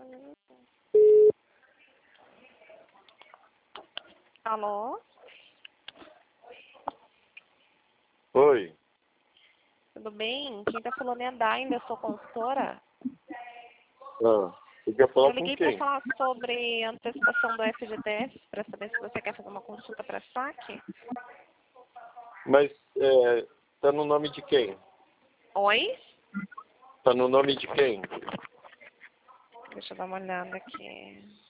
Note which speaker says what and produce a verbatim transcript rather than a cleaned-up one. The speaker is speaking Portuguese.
Speaker 1: Alô?
Speaker 2: Oi.
Speaker 1: Tudo bem? Quem tá falando é a Daina, eu sou consultora.
Speaker 2: Ah, você quer falar
Speaker 1: Eu
Speaker 2: com
Speaker 1: liguei
Speaker 2: quem?
Speaker 1: para falar sobre a antecipação do F G T S, para saber se você quer fazer uma consulta para saque.
Speaker 2: Mas é, tá no nome de quem?
Speaker 1: Oi?
Speaker 2: Tá no nome de quem?
Speaker 1: Deixa eu dar uma olhada aqui.